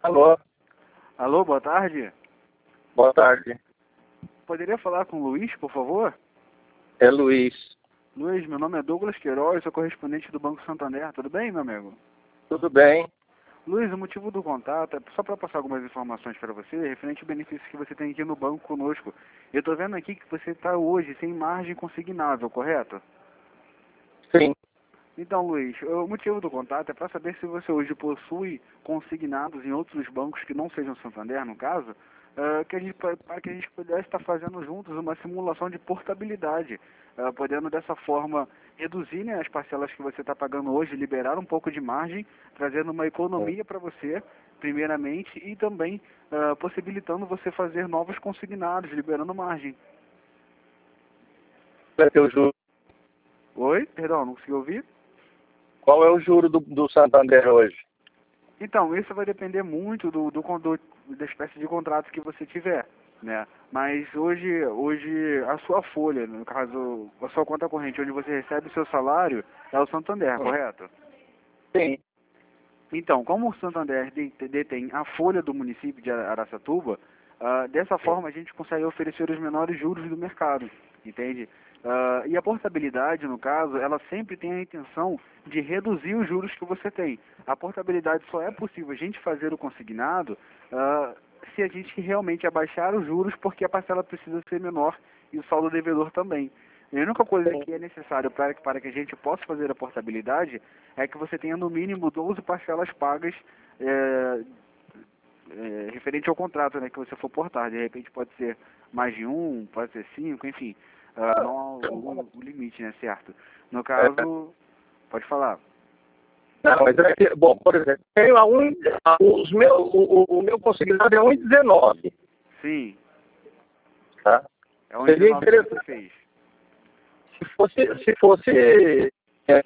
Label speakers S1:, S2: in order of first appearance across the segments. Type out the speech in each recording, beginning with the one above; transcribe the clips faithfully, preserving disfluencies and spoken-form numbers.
S1: Alô,
S2: Alô, boa tarde.
S1: boa tarde.
S2: Poderia falar com o Luiz, por favor?
S1: É Luiz.
S2: Luiz, meu nome é Douglas Queiroz, sou correspondente do Banco Santander. Tudo bem, meu amigo?
S1: Tudo bem?
S2: Luiz, o motivo do contato é só para passar algumas informações para você, referente ao benefício que você tem aqui no banco conosco. Eu estou vendo aqui que você está hoje sem margem consignável, correto?
S1: Sim.
S2: Então, Luiz, o motivo do contato é para saber se você hoje possui consignados em outros bancos que não sejam Santander, no caso, uh, que a gente, para que a gente pudesse estar fazendo juntos uma simulação de portabilidade, uh, podendo dessa forma reduzir, né, as parcelas que você está pagando hoje, liberar um pouco de margem, trazendo uma economia para você, primeiramente, e também uh, possibilitando você fazer novos consignados, liberando margem.
S1: Qual é o juro?
S2: Oi? Perdão, não consegui ouvir?
S1: Qual é o juro do, do Santander hoje?
S2: Então, isso vai depender muito do, do, do, da espécie de contrato que você tiver, né? Mas hoje, hoje a sua folha, no caso, a sua conta corrente, onde você recebe o seu salário, é o Santander, correto?
S1: Sim.
S2: Então, como o Santander detém a folha do município de Araçatuba, uh, dessa forma a gente consegue oferecer os menores juros do mercado, entende? Uh, e a portabilidade, no caso, ela sempre tem a intenção de reduzir os juros que você tem. A portabilidade só é possível a gente fazer o consignado uh, se a gente realmente abaixar os juros, porque a parcela precisa ser menor e o saldo devedor também. A única coisa que é necessário para, para que a gente possa fazer a portabilidade é que você tenha no mínimo doze parcelas pagas é, é, referente ao contrato, né, que você for portar. De repente pode ser mais de um, pode ser cinco, enfim. Uh, não há o, o limite, né, certo? No caso, pode falar.
S1: Não, mas é que, bom, por exemplo, tenho a um, a, os meu, o, o meu consignado é um e dezenove.
S2: Sim.
S1: Tá?
S2: É um
S1: Seria
S2: dezenove que você
S1: interessante
S2: fez.
S1: se fosse, se fosse é,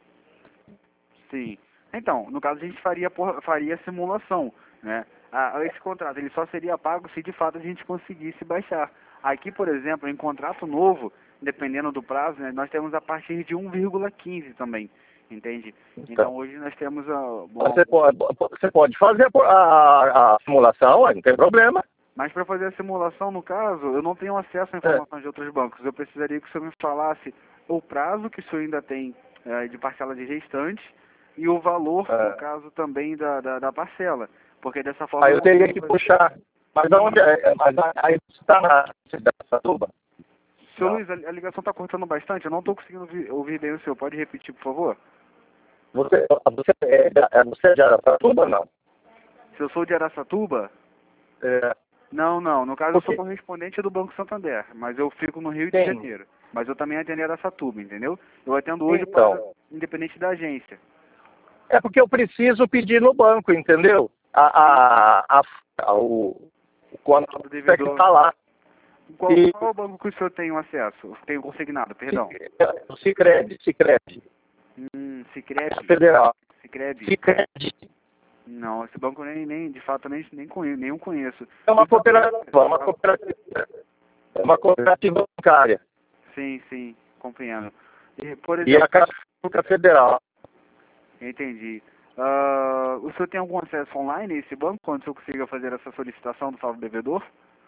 S2: Sim. Então, no caso a gente faria, por, faria simulação, né? Ah, esse contrato ele só seria pago se de fato a gente conseguisse baixar. Aqui, por exemplo, em contrato novo, dependendo do prazo, né, nós temos a partir de um vírgula quinze também, entende?
S1: então,
S2: Então hoje nós temos a... Bom,
S1: você, pode, você pode fazer a, a, a simulação, não tem problema.
S2: mas para fazer a simulação, no caso, eu não tenho acesso a informações
S1: É.
S2: de outros bancos. Eu precisaria que o senhor me falasse o prazo que o senhor ainda tem é, de parcela de restante e o valor,
S1: É.
S2: no caso, também da, da, da parcela. Porque dessa forma...
S1: Aí eu teria que puxar. Mas aonde é? Mas aí você está na cidade de Satuba?
S2: Seu Luiz, a, a ligação está cortando bastante. Eu não estou conseguindo ouvir, ouvir bem o senhor. Pode repetir, por favor?
S1: Você, você, é, é, você é de Araçatuba ou não?
S2: Se eu sou de Araçatuba?
S1: É,
S2: Não, não. No caso, eu sou
S1: porque,
S2: correspondente do Banco Santander, mas eu fico no Rio de
S1: sim.
S2: Janeiro. Mas eu também atendo em Araçatuba, entendeu? Eu atendo hoje
S1: Então,
S2: para independente da agência.
S1: é porque eu preciso pedir no banco, entendeu? A, a, a, a o, o quanto
S2: Do
S1: é que
S2: devedor.
S1: está lá.
S2: Qual,
S1: E,
S2: qual é o banco que o senhor tem o acesso? Tem o consignado, perdão.
S1: o Sicredi, Sicredi.
S2: Hum, Sicredi.
S1: Federal.
S2: Sicredi.
S1: Sicredi.
S2: Não, esse banco nem, nem de fato nem, nem conheço, nenhum conheço.
S1: É uma cooperativa, é uma cooperativa, é uma cooperativa bancária.
S2: Sim, sim, compreendo. E, por
S1: E a
S2: exemplo,
S1: Caixa Econômica Federal.
S2: entendi. Ah, o senhor tem algum acesso online a esse banco, quando o senhor consiga fazer essa solicitação do saldo devedor?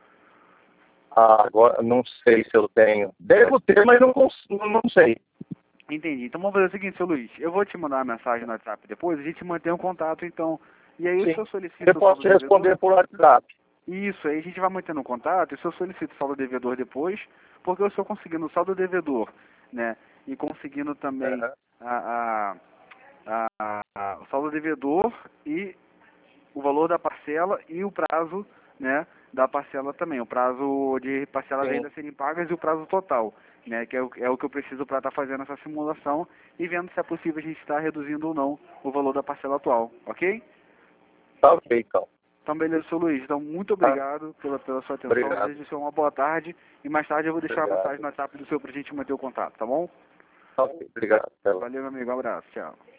S1: Ah, agora, não sei se eu tenho. Devo ter, mas não, cons- não sei.
S2: Entendi. Então vamos fazer o seguinte, seu Luiz. Eu vou te mandar uma mensagem no WhatsApp depois, a gente mantém o contato, então. E aí o
S1: Sim.
S2: senhor solicita
S1: Eu
S2: o
S1: posso
S2: saldo
S1: te
S2: devedor?
S1: responder por WhatsApp.
S2: Isso, aí a gente vai mantendo o contato, e o senhor solicita o saldo devedor depois, porque eu estou conseguindo o saldo devedor, né? E conseguindo também
S1: Uhum.
S2: a, a, a, a, o saldo devedor e o valor da parcela e o prazo, né, da parcela também, o prazo de parcelas
S1: Sim.
S2: ainda serem pagas e o prazo total, né, que é o, é o que eu preciso para estar fazendo essa simulação e vendo se é possível a gente estar reduzindo ou não o valor da parcela atual, ok?
S1: Tá ok, então.
S2: Então, beleza, seu Luiz. Então, muito
S1: Tá.
S2: obrigado pela, pela sua atenção.
S1: Obrigado.
S2: Desejo o senhor uma boa tarde e mais tarde eu vou deixar a
S1: Obrigado.
S2: mensagem no WhatsApp do senhor para a gente manter o contato, tá bom?
S1: Tá ok, obrigado. Até lá.
S2: Valeu, meu amigo. Um abraço. Tchau.